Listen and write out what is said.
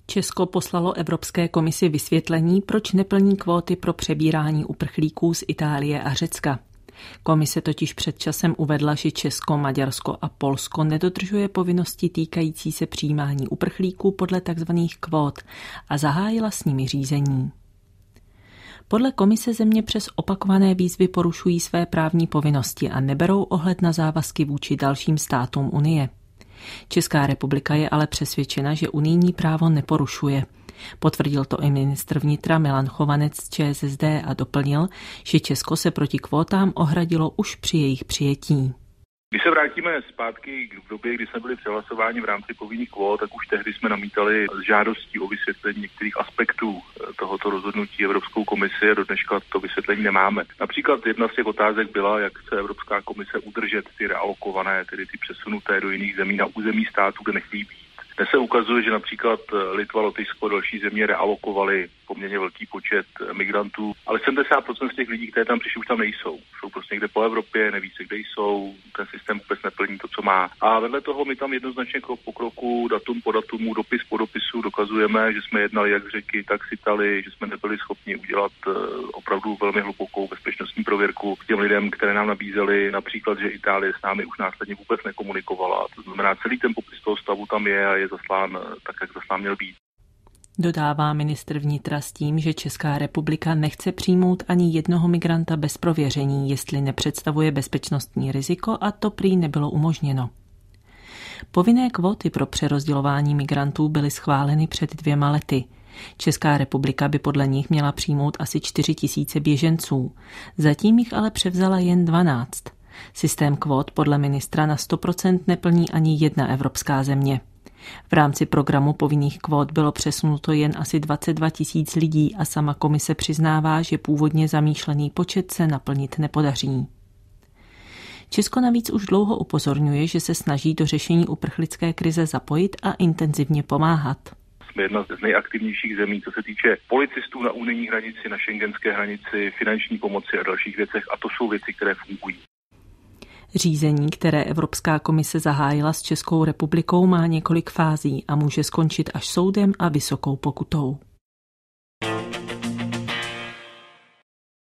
Česko poslalo Evropské komisi vysvětlení, proč neplní kvóty pro přebírání uprchlíků z Itálie a Řecka. Komise totiž před časem uvedla, že Česko, Maďarsko a Polsko nedodržuje povinnosti týkající se přijímání uprchlíků podle tzv. Kvót a zahájila s nimi řízení. Podle komise země přes opakované výzvy porušují své právní povinnosti a neberou ohled na závazky vůči dalším státům Unie. Česká republika je ale přesvědčena, že unijní právo neporušuje. Potvrdil to i ministr vnitra Milan Chovanec z ČSSD a doplnil, že Česko se proti kvótám ohradilo už při jejich přijetí. Když se vrátíme zpátky k době, kdy jsme byli přehlasováni v rámci povinných kvót, tak už tehdy jsme namítali s žádostí o vysvětlení některých aspektů tohoto rozhodnutí Evropskou komisi a do dneška to vysvětlení nemáme. Například jedna z těch otázek byla, jak chce Evropská komise udržet ty realokované, tedy ty přesunuté do jiných zemí na území států, kde nechtějí být. Dnes se ukazuje, že například Litva, Lotyšsko a další země realokovali poměrně velký počet migrantů, ale 70% z těch lidí, kteří tam přišli, už tam nejsou. Jsou prostě někde po Evropě, neví se, kde jsou, ten systém vůbec neplní to, co má. A vedle toho my tam jednoznačně krok po kroku, datum po datumu, dopis po dopisu dokazujeme, že jsme jednali jak s Řeky, tak s Italii, že jsme nebyli schopni udělat opravdu velmi hlubokou bezpečnostní prověrku těm lidem, které nám nabízeli, například, že Itálie s námi už následně vůbec nekomunikovala. To znamená, celý ten popis toho stavu tam je a je zaslán tak, jak zaslán měl být. Dodává ministr vnitra s tím, že Česká republika nechce přijmout ani jednoho migranta bez prověření, jestli nepředstavuje bezpečnostní riziko, a to prý nebylo umožněno. Povinné kvóty pro přerozdělování migrantů byly schváleny před 2 lety. Česká republika by podle nich měla přijmout asi 4 000 běženců. Zatím jich ale převzala jen 12. Systém kvót podle ministra na 100% neplní ani jedna evropská země. V rámci programu povinných kvót bylo přesunuto jen asi 22 000 lidí a sama komise přiznává, že původně zamýšlený počet se naplnit nepodaří. Česko navíc už dlouho upozorňuje, že se snaží do řešení uprchlické krize zapojit a intenzivně pomáhat. Jsme jedna z nejaktivnějších zemí, co se týče policistů na unijní hranici, na schengenské hranici, finanční pomoci a dalších věcech, a to jsou věci, které fungují. Řízení, které Evropská komise zahájila s Českou republikou, má několik fází a může skončit až soudem a vysokou pokutou.